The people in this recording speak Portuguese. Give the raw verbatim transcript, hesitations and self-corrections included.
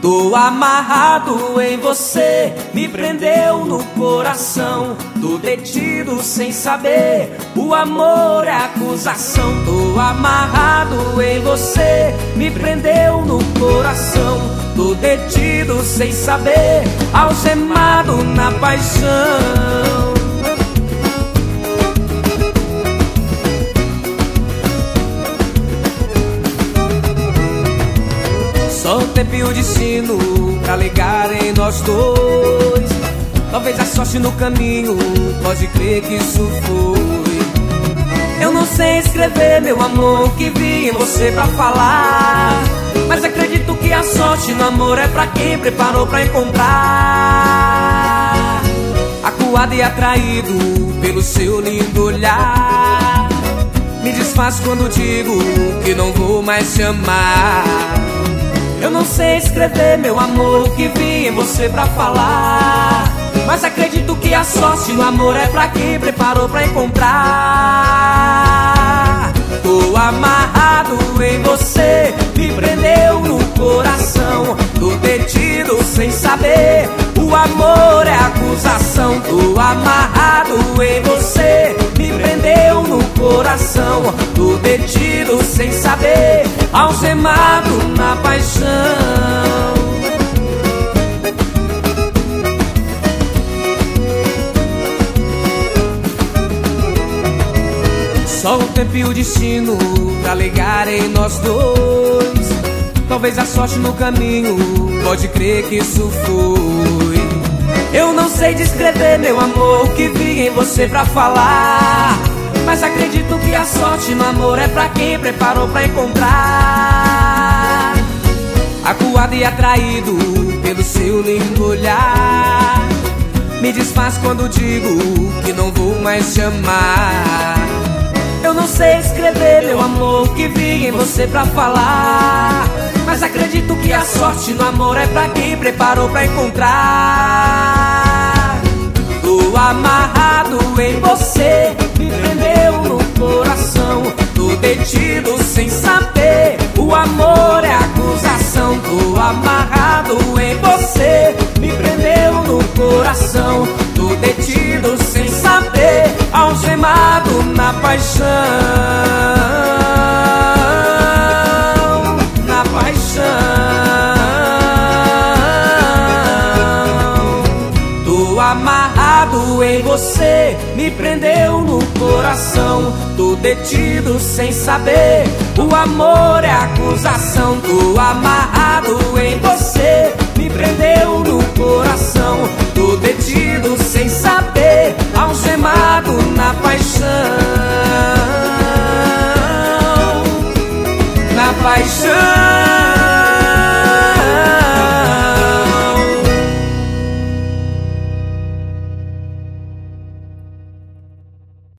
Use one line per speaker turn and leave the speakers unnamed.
Tô amarrado em você, me prendeu no coração. Tô detido sem saber, o amor é acusação. Tô amarrado em você, me prendeu no coração. Tô detido sem saber, algemado na paixão. Só o tempo e o destino pra ligarem nós dois. Talvez a sorte no caminho, pode crer que isso foi. Eu não sei escrever, meu amor, que vi em você pra falar, mas acredito que a sorte no amor é pra quem preparou pra encontrar. Acuado e atraído pelo seu lindo olhar, me desfaço quando digo que não vou mais te amar. Eu não sei escrever, meu amor, que vi em você pra falar, mas acredito que a sorte no amor é pra quem preparou pra encontrar. Tô amarrado em você, me prendeu no coração. Tô detido sem saber, o amor é acusação. Tô amarrado em você, me prendeu no coração. Tô detido sem saber, algemado na paixão. Só o tempo e o destino pra ligarem nós dois. Talvez a sorte no caminho, pode crer que isso foi. Eu não sei descrever, meu amor, o que vi em você pra falar, mas acredito que a sorte no amor é pra quem preparou pra encontrar. Acuado e atraído pelo seu lindo olhar, me desfaz quando digo que não vou mais te amar. Eu não sei escrever, meu amor, o que vi em você pra falar, mas acredito que a sorte no amor é pra quem preparou pra encontrar. Tô amarrado em você, me prendeu no coração. Tô detido sem saber, o amor é acusação. Tô amarrado em você, me prendeu no coração. Tô detido sem saber, algemado na paixão. Na paixão. Tô amarrado em você, me prendeu no coração. Tô detido sem saber, o amor é acusação. Tô amarrado em você, me prendeu no coração. Tô detido sem saber, algemado na paixão. Na paixão.